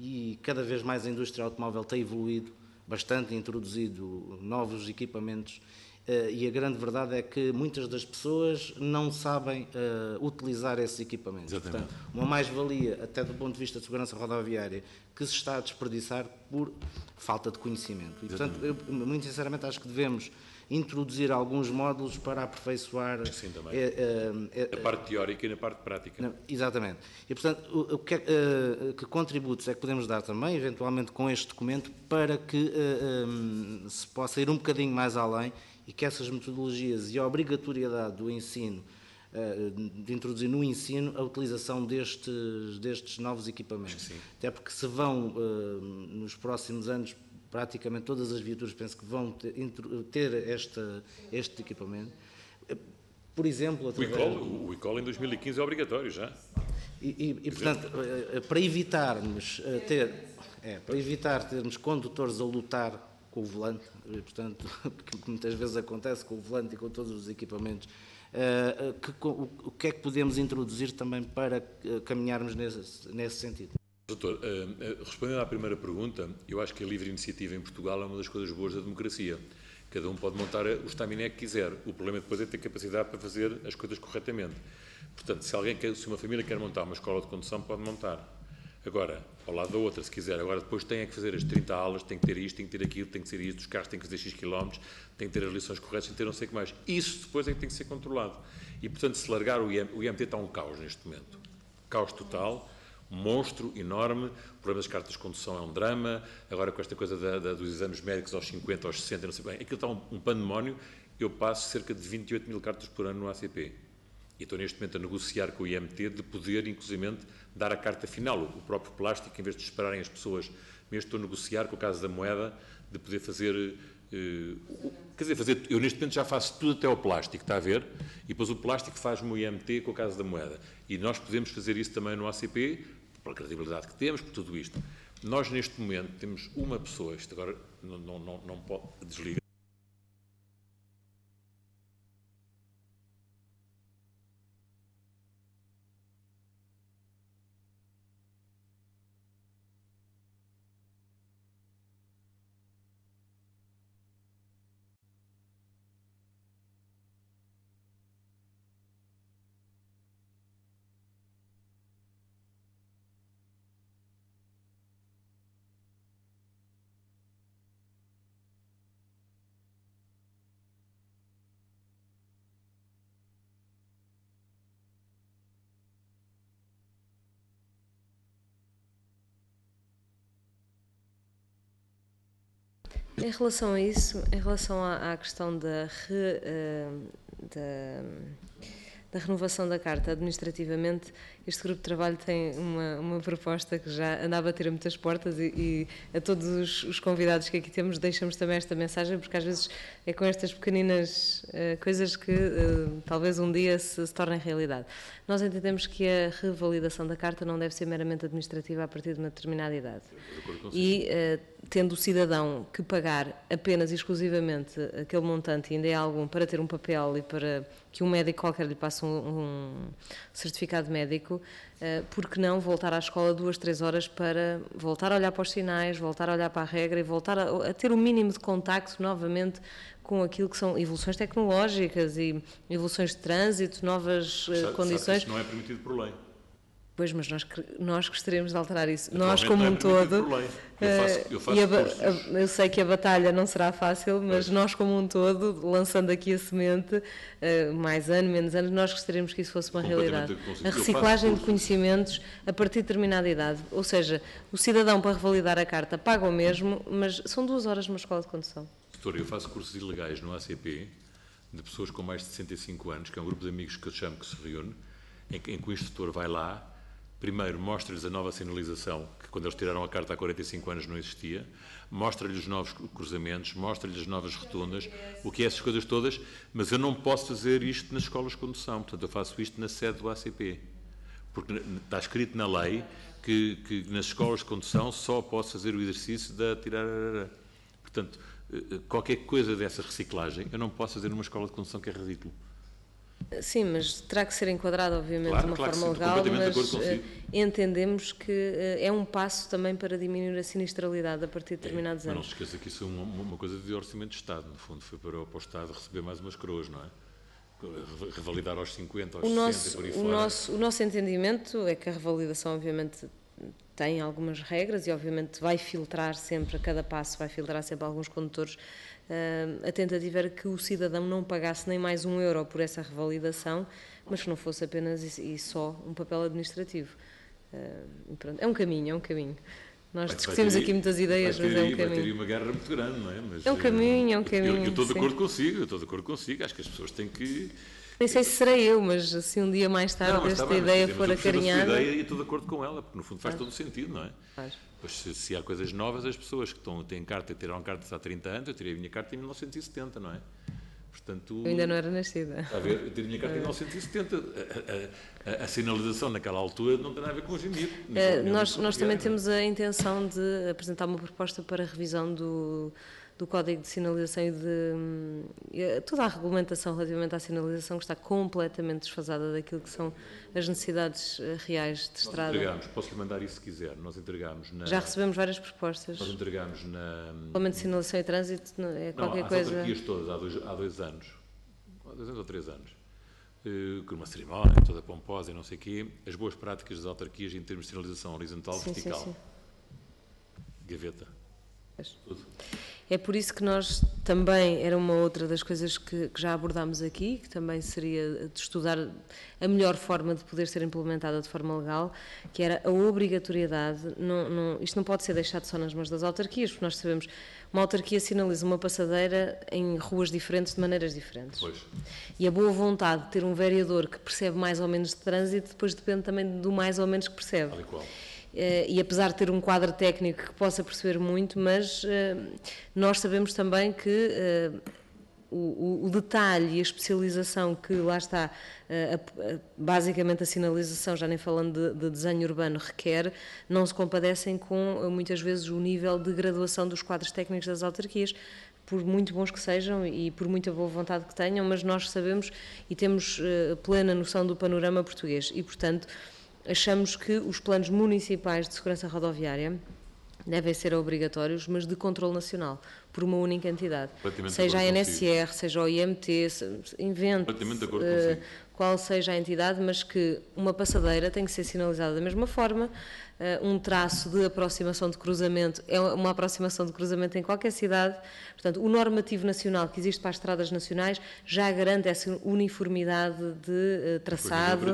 e cada vez mais a indústria automóvel tem evoluído bastante, introduzido novos equipamentos, e a grande verdade é que muitas das pessoas não sabem uh, utilizar esses equipamentos. Exatamente. Portanto, uma mais-valia, até do ponto de vista de segurança rodoviária, que se está a desperdiçar por falta de conhecimento. E, portanto, eu, muito sinceramente, acho que devemos introduzir alguns módulos para aperfeiçoar Sim, também. É, é, é, a parte teórica e na parte prática. Não, exatamente. E, portanto, o, o que, é, uh, que contributos é que podemos dar também, eventualmente, com este documento, para que uh, um, se possa ir um bocadinho mais além e que essas metodologias e a obrigatoriedade do ensino, uh, de introduzir no ensino a utilização destes, destes novos equipamentos. Sim. Até porque se vão, uh, nos próximos anos, praticamente todas as viaturas, penso que vão ter, ter esta, este equipamento. Por exemplo, através... O e-call, o e-call em dois mil e quinze é obrigatório já. E, e, e portanto, para evitarmos ter, é, para evitar termos condutores a lutar com o volante, e, portanto, que muitas vezes acontece com o volante e com todos os equipamentos, uh, que, o, o que é que podemos introduzir também para uh, caminharmos nesse, nesse sentido? Doutor, uh, respondendo à primeira pergunta, eu acho que a livre iniciativa em Portugal é uma das coisas boas da democracia. Cada um pode montar o estaminé que quiser. O problema depois é ter capacidade para fazer as coisas corretamente. Portanto, se alguém quer, se uma família quer montar uma escola de condução, pode montar. Agora, ao lado da outra, se quiser. Agora, depois tem é que fazer as trinta aulas, tem que ter isto, tem que ter aquilo, tem que ser isto, os carros têm que fazer X quilómetros, tem que ter as lições corretas, tem que ter não sei o que mais. Isso depois é que tem que ser controlado. E, portanto, se largar o I M, o I M T está um caos neste momento. Caos total. Um monstro enorme, o problema das cartas de condução é um drama, agora com esta coisa da, da, dos exames médicos aos cinquenta, aos sessenta, não sei bem, aquilo está um, um pandemónio. Eu passo cerca de vinte e oito mil cartas por ano no A C P. E estou neste momento a negociar com o I M T de poder, inclusivamente, dar a carta final, o próprio plástico, em vez de esperarem as pessoas. Mesmo estou a negociar com o caso da moeda, de poder fazer... Uh, quer dizer, fazer, eu neste momento já faço tudo até ao plástico, está a ver? E depois o plástico faz-me o I M T com o caso da moeda. E nós podemos fazer isso também no A C P, pela credibilidade que temos, por tudo isto. Nós, neste momento, temos uma pessoa, isto agora não, não, não, não pode desligar. Em relação a isso, em relação à, à questão da, re, uh, da, da renovação da carta administrativamente, este grupo de trabalho tem uma, uma proposta que já anda a bater a muitas portas e, e a todos os, os convidados que aqui temos deixamos também esta mensagem, porque às vezes é com estas pequeninas uh, coisas que uh, talvez um dia se, se tornem realidade. Nós entendemos que a revalidação da carta não deve ser meramente administrativa a partir de uma determinada idade. E uh, tendo o cidadão que pagar apenas e exclusivamente aquele montante, e ainda é algum, para ter um papel e para que um médico qualquer lhe passe um, um certificado médico, uh, por que não voltar à escola duas, três horas para voltar a olhar para os sinais, voltar a olhar para a regra e voltar a, a ter o mínimo de contacto novamente com aquilo que são evoluções tecnológicas e evoluções de trânsito, novas uh, sabe, condições. Sabe que isto não é permitido por lei. Pois, mas nós, nós gostaríamos de alterar isso. Nós, como não é um todo. Por lei. Eu faço, eu faço e a, cursos. a, eu sei que a batalha não será fácil, mas pois. Nós, como um todo, lançando aqui a semente, uh, mais ano, menos anos, nós gostaríamos que isso fosse uma realidade. A reciclagem de conhecimentos a partir de determinada idade. Ou seja, o cidadão, para revalidar a carta, paga o mesmo, mas são duas horas numa escola de condução. Doutor, eu faço cursos ilegais no A C P de pessoas com mais de sessenta e cinco anos, que é um grupo de amigos que eu chamo que se reúne, em que, em que o instrutor vai lá. Primeiro, mostra-lhes a nova sinalização, que quando eles tiraram a carta há quarenta e cinco anos não existia, mostra-lhes os novos cruzamentos, mostra-lhes as novas rotundas, o que é essas coisas todas, mas eu não posso fazer isto nas escolas de condução, portanto eu faço isto na sede do A C P, porque está escrito na lei que, que nas escolas de condução só posso fazer o exercício da tirar... Portanto, qualquer coisa dessa reciclagem eu não posso fazer numa escola de condução, que é ridículo. Sim, mas terá que ser enquadrado, obviamente, Claro, de uma claro que forma sim, legal, completamente de mas acordo consigo. uh, entendemos que uh, é um passo também para diminuir a sinistralidade a partir de É, determinados mas não anos. se esqueça que isso é uma, uma coisa de orçamento de Estado, no fundo, foi para, para o Estado receber mais umas coroas, não é? Revalidar aos cinquenta, aos O sessenta nosso, e por aí o, fora. nosso, o nosso entendimento é que a revalidação, obviamente, tem algumas regras e, obviamente, vai filtrar sempre, a cada passo, vai filtrar sempre alguns condutores. Uh, a tentativa era que o cidadão não pagasse nem mais um euro por essa revalidação, mas que não fosse apenas e, e só um papel administrativo. Uh, pronto, é um caminho, é um caminho. Nós Vai- discutimos vai ter aqui aí- muitas ideias, vai mas ter é aí- um Vai ter aí caminho. uma guerra muito grande, não é? Mas, É um caminho, é um eu- caminho, Eu eu estou de sim. acordo consigo, eu estou de acordo consigo. Acho que as pessoas têm que... Nem sei se serei eu, mas se um dia mais tarde Não, mas está esta bem, mas, ideia quer dizer, for mas eu percebo a sua acarinhada... ideia e estou de acordo com ela, porque no fundo faz todo o sentido, não é? Faz. Pois se, se há coisas novas, as pessoas que estão, têm carta e tiraram carta há trinta anos, eu tirei a minha carta em mil novecentos e setenta, não é? Portanto, Eu ainda não era nascida. Está a ver? Eu tirei a minha carta em mil novecentos e setenta. A, a, a, a sinalização naquela altura não tem nada a ver com hoje em dia. Uh, nós, nós também temos a intenção de apresentar uma proposta para a revisão do, do Código de Sinalização e de hum, toda a regulamentação relativamente à sinalização, que está completamente desfasada daquilo que são as necessidades uh, reais de Nós estrada. entregamos, posso-lhe mandar isso se quiser, nós entregamos na... Já recebemos várias propostas. Nós entregamos na... Regulamento de Sinalização e Trânsito não, é Não, qualquer às coisa... autarquias todas, há dois, há dois anos, há dois anos ou três anos, uh, com uma cerimónia toda pomposa e não sei o quê, as boas práticas das autarquias em termos de sinalização horizontal e Sim, vertical. sim, sim. Gaveta. Pois. Tudo. É por isso que nós também, era uma outra das coisas que, que já abordámos aqui, que também seria de estudar a melhor forma de poder ser implementada de forma legal, que era a obrigatoriedade, não, não, isto não pode ser deixado só nas mãos das autarquias, porque nós sabemos, uma autarquia sinaliza uma passadeira em ruas diferentes de maneiras diferentes. Pois. E a boa vontade de ter um vereador que percebe mais ou menos de trânsito, depois depende também do mais ou menos que percebe. Tal e qual. Uh, e apesar de ter um quadro técnico que possa perceber muito, mas uh, nós sabemos também que uh, o, o detalhe e a especialização que lá está, uh, a, a, basicamente a sinalização, já nem falando de, de desenho urbano, requer, não se compadecem com uh, muitas vezes o nível de graduação dos quadros técnicos das autarquias, por muito bons que sejam e por muita boa vontade que tenham, mas nós sabemos e temos uh, plena noção do panorama português e, portanto, achamos que os planos municipais de segurança rodoviária devem ser obrigatórios, mas de controle nacional, por uma única entidade. Seja a N S R, seja o I M T, invente uh, qual seja a entidade, mas que uma passadeira tem que ser sinalizada da mesma forma, uh, um traço de aproximação de cruzamento é uma aproximação de cruzamento em qualquer cidade, portanto, o normativo nacional que existe para as estradas nacionais já garante essa uniformidade de uh, traçado.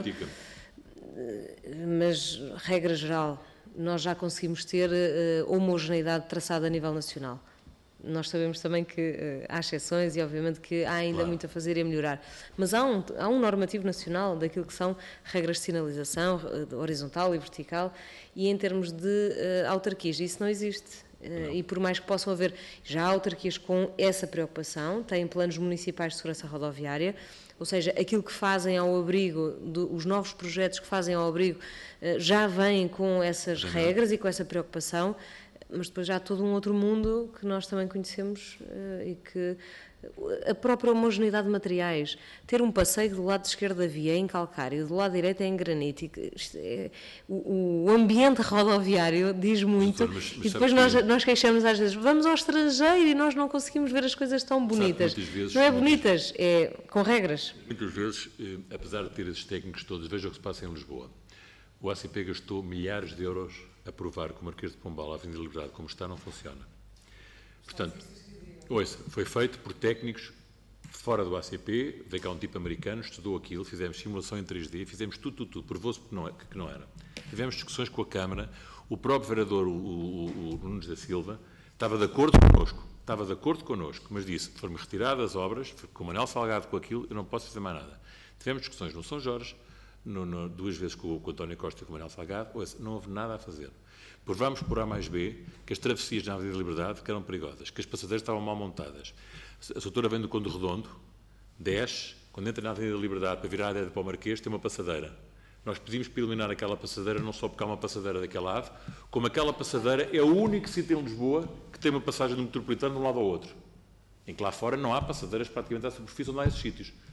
Mas, regra geral, nós já conseguimos ter uh, homogeneidade traçada a nível nacional. Nós sabemos também que uh, há exceções e, obviamente, que há ainda Claro. muito a fazer e a melhorar. Mas há um, há um normativo nacional daquilo que são regras de sinalização, uh, horizontal e vertical, e em termos de uh, autarquias, isso não existe. Uh, e por mais que possam haver já autarquias com essa preocupação, têm planos municipais de segurança rodoviária, ou seja, aquilo que fazem ao abrigo, do, os novos projetos que fazem ao abrigo uh, já vêm com essas regras e com essa preocupação, mas depois já há todo um outro mundo que nós também conhecemos uh, e que a própria homogeneidade de materiais, ter um passeio do lado esquerdo da via é em calcário, do lado direito é em granito, e, é, o, o ambiente rodoviário diz muito, mas, mas e depois nós, nós queixamos às vezes, vamos ao estrangeiro e nós não conseguimos ver as coisas tão bonitas. Sabe, vezes, não é muitas, bonitas, é com regras. Muitas vezes, eh, apesar de ter esses técnicos todos, veja o que se passa em Lisboa. O A C P gastou milhares de euros a provar que o Marquês de Pombal, a Avenida da Liberdade, como está, não funciona. Portanto, ouça, foi feito por técnicos fora do A C P, veio cá um tipo americano, estudou aquilo, fizemos simulação em três D, fizemos tudo, tudo, tudo, provou-se que não, que não era. Tivemos discussões com a Câmara, o próprio vereador, o, o, o Nunes da Silva, estava de acordo connosco, estava de acordo connosco, mas disse, foram-me retiradas as obras, com o Manuel Salgado com aquilo, eu não posso fazer mais nada. Tivemos discussões no São Jorge, no, no, duas vezes com, com o António Costa e com o Manuel Salgado, ouça, não houve nada a fazer. Provámos por A mais B que as travessias na Avenida da Liberdade que eram perigosas, que as passadeiras estavam mal montadas. A doutora vem do Conde Redondo, desce, quando entra na Avenida da Liberdade para virar a direita para o Marquês, tem uma passadeira. Nós pedimos para eliminar aquela passadeira, não só porque há uma passadeira daquele lado, como aquela passadeira é o único sítio em Lisboa que tem uma passagem do metropolitano de um lado ao outro. Em que lá fora não há passadeiras praticamente à superfície onde há esses sítios.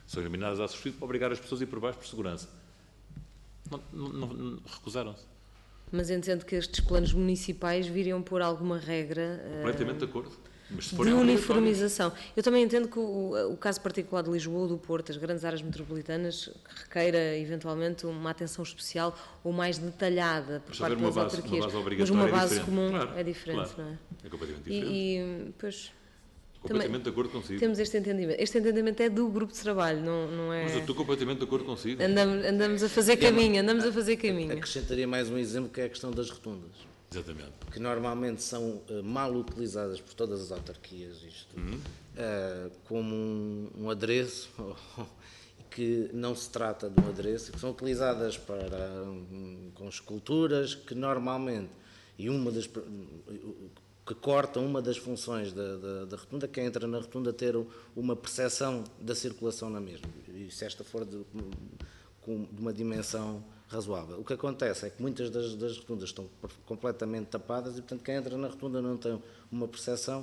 são eliminadas a sofrer para obrigar as pessoas a ir por baixo por segurança. Não, não, não, recusaram-se. Mas entendo que estes planos municipais viriam por alguma regra Completamente de acordo. Mas se de uniformização. Eu também entendo que o, o caso particular de Lisboa ou do Porto, as grandes áreas metropolitanas, requeira eventualmente uma atenção especial ou mais detalhada por parte das autarquias. Mas uma base comum claro, é diferente, claro. não é? É completamente diferente. E, e pois, completamente também de acordo consigo. Temos este entendimento. Este entendimento é do grupo de trabalho, não, não é... Mas eu estou completamente de acordo consigo. Andamos, andamos a fazer caminho, andamos a fazer caminho. Acrescentaria mais um exemplo, que é a questão das rotundas. Exatamente. Que normalmente são uh, mal utilizadas por todas as autarquias, isto, uhum. uh, como um, um adereço, que não se trata de um adereço, que são utilizadas para, um, com esculturas que normalmente, e uma das, que cortam uma das funções da, da, da rotunda, que entra na rotunda ter uma percepção da circulação na mesma, e se esta for de, com, de uma dimensão razoável. O que acontece é que muitas das, das rotundas estão completamente tapadas e, portanto, quem entra na rotunda não tem uma percepção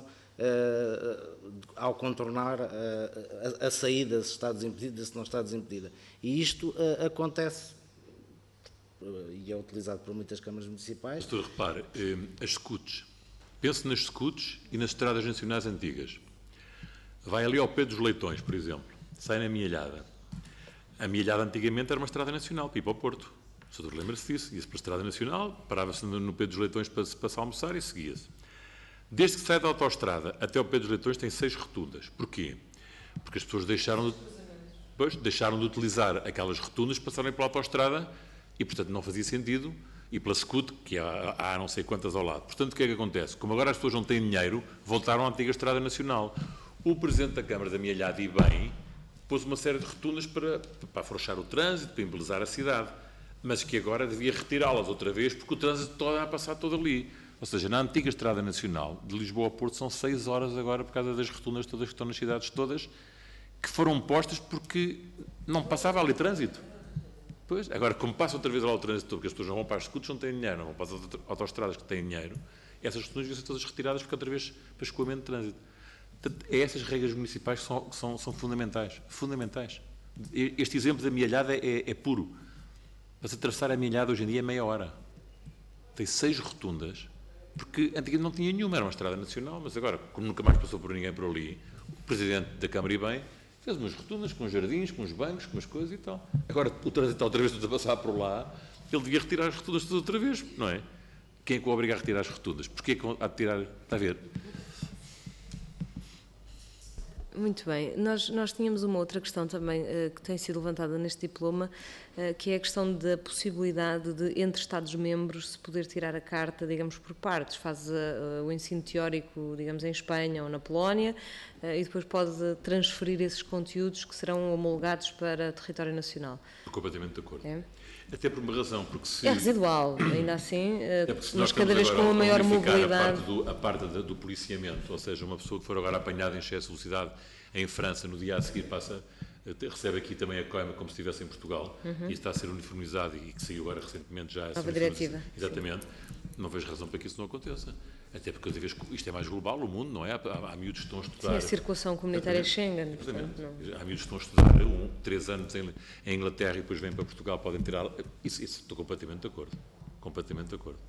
uh, ao contornar uh, a, a saída, se está desimpedida, se não está desimpedida. E isto uh, acontece uh, e é utilizado por muitas câmaras municipais. Doutor, repare, eh, as scooters, pense nas scooters e nas estradas nacionais antigas. Vai ali ao pé dos Leitões, por exemplo, sai na Mialhada. A Mialhada antigamente era uma estrada nacional, para ir para o Porto. O senhor lembra-se disso, ia-se para a estrada nacional, parava-se no pé dos Leitões para se passar a almoçar e seguia-se. Desde que sai da autoestrada até ao pé dos Leitões tem seis rotundas. Porquê? Porque as pessoas deixaram de, pois, deixaram de utilizar aquelas rotundas, passaram pela autoestrada e, portanto, não fazia sentido ir pela Scoot, que há, há não sei quantas ao lado. Portanto, o que é que acontece? Como agora as pessoas não têm dinheiro, voltaram à antiga estrada nacional. O Presidente da Câmara da Mialhada, e bem, pôs uma série de rotundas para, para afrouxar o trânsito, para embelezar a cidade, mas que agora devia retirá-las outra vez, porque o trânsito todo a passar todo ali. Ou seja, na antiga Estrada Nacional, de Lisboa ao Porto, são seis horas agora por causa das rotundas todas que estão nas cidades todas, que foram postas porque não passava ali trânsito. Pois, agora, como passa outra vez lá o trânsito todo, porque as pessoas não vão para as scooters, não têm dinheiro, não vão para as autoestradas que têm dinheiro, essas rotundas deviam ser todas retiradas porque outra vez para escoamento de trânsito. Portanto, é essas regras municipais que são, que são, são fundamentais. Fundamentais. Este exemplo da Mialhada é, é puro. Mas atravessar a Mialhada hoje em dia é meia hora. Tem seis rotundas, porque antigamente não tinha nenhuma, era uma estrada nacional, mas agora, como nunca mais passou por ninguém por ali, o Presidente da Câmara, e bem, fez umas rotundas com jardins, com os bancos, com as coisas e tal. Agora, o trânsito está outra vez tudo a passar por lá, ele devia retirar as rotundas todas outra vez, não é? Quem é que o obriga a retirar as rotundas? Porquê é que há de tirar... Está a ver? Muito bem. Nós, nós tínhamos uma outra questão também uh, que tem sido levantada neste diploma, uh, que é a questão da possibilidade de, entre Estados-membros, se poder tirar a carta, digamos, por partes. Faz uh, o ensino teórico, digamos, em Espanha ou na Polónia, uh, e depois pode transferir esses conteúdos que serão homologados para território nacional. Estou completamente de acordo. É? Até por uma razão, porque se... É residual, ainda assim, uh, é mas cada vez com uma maior mobilidade. A parte, do, a parte do, do policiamento, ou seja, uma pessoa que for agora apanhada em excesso de velocidade em França, no dia a seguir passa, recebe aqui também a coima como se estivesse em Portugal, uhum. E está a ser uniformizado e que saiu agora recentemente já essa nova diretiva. Exatamente. Sim. Não vejo razão para que isso não aconteça. Até porque isto é mais global, o mundo, não é? Há, há, há miúdos que estão a estudar... Sim, a circulação comunitária Schengen. Exatamente. Portanto, há miúdos que estão a estudar um, três anos em, em Inglaterra e depois vêm para Portugal, podem tirar... Isso, isso estou completamente de acordo. Completamente de acordo.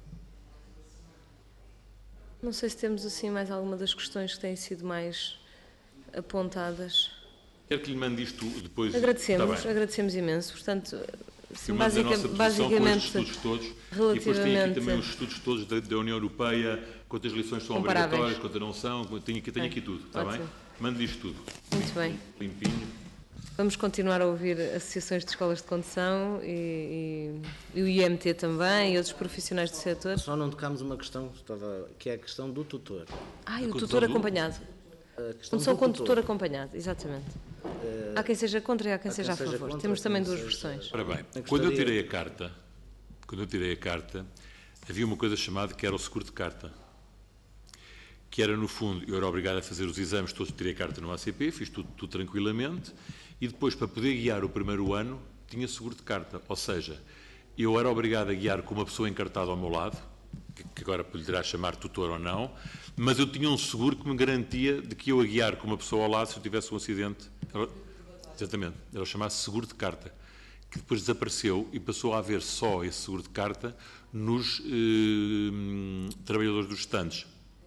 Não sei se temos assim mais alguma das questões que têm sido mais apontadas. Quero que lhe mande isto depois... Agradecemos, agradecemos imenso. Portanto, eu basic, basicamente, com estudos todos, relativamente... e depois tem aqui também os estudos todos da, da União Europeia, quantas lições são obrigatórias, quantas não são, tenho aqui, tenho aqui tudo, está bem? Mande isto tudo. Muito bem. Limpinho. Vamos continuar a ouvir associações de escolas de condução e, e, e o I M T também e outros profissionais do setor. Só não tocámos uma questão, estava, que é a questão do tutor. Ah, e o tutor acompanhado. Condução com tutor acompanhado, exatamente. Uh, há quem seja contra e há quem, há quem seja a favor. Contra, Temos também duas versões. Ora bem, eu quando eu tirei a carta, quando eu tirei a carta, havia uma coisa chamada que era o seguro de carta. Que era, no fundo, eu era obrigado a fazer os exames todos, tirei a carta no A C P, fiz tudo, tudo tranquilamente, e depois, para poder guiar o primeiro ano, tinha seguro de carta. Ou seja, eu era obrigado a guiar com uma pessoa encartada ao meu lado, que agora poderá chamar tutor ou não, mas eu tinha um seguro que me garantia de que eu a guiar com uma pessoa ao lado, se eu tivesse um acidente, Exatamente, era o chamado seguro de carta, que depois desapareceu e passou a haver só esse seguro de carta nos eh, trabalhadores dos estandes.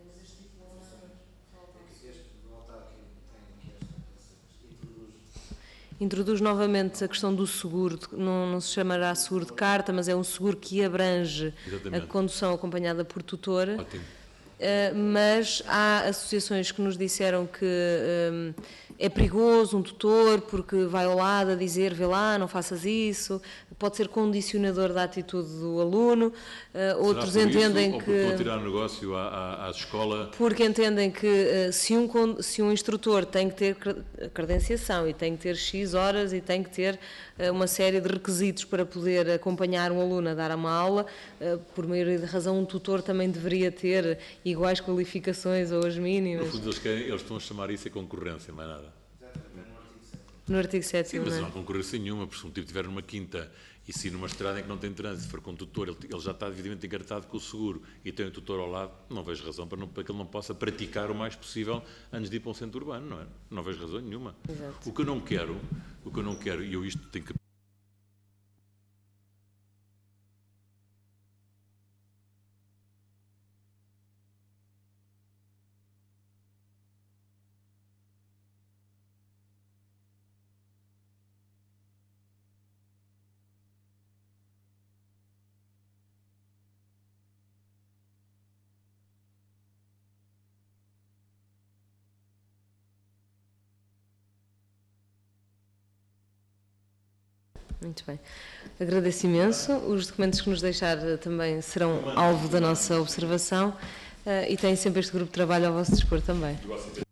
Introduz novamente a questão do seguro, não, não se chamará seguro de carta, mas é um seguro que abrange Exatamente. a condução acompanhada por tutor. Ótimo. Uh, mas há associações que nos disseram que um, é perigoso um tutor porque vai ao lado a dizer, vê lá, não faças isso, pode ser condicionador da atitude do aluno, uh, outros Será por entendem isso, que... ou porque estão a tirar negócio à, à, à escola? Porque entendem que uh, se, um, se um instrutor tem que ter credenciação e tem que ter X horas e tem que ter uh, uma série de requisitos para poder acompanhar um aluno a dar uma aula, uh, por maioria de razão um tutor também deveria ter iguais qualificações ou as mínimas. No fundo, eles, querem, eles estão a chamar isso a concorrência, não é nada. No artigo sete. Sim, mas não há concorrência nenhuma, porque se um tipo estiver numa quinta e se ir numa estrada em que não tem trânsito, se for com um tutor, ele, ele já está devidamente encartado com o seguro e tem um tutor ao lado, não vejo razão para, não, para que ele não possa praticar o mais possível antes de ir para um centro urbano, não é? Não vejo razão nenhuma. Exato. O que eu não quero, o que eu não quero, e eu isto tenho que... Muito bem. Agradeço imenso. Os documentos que nos deixar também serão alvo da nossa observação uh, e têm sempre este grupo de trabalho ao vosso dispor também.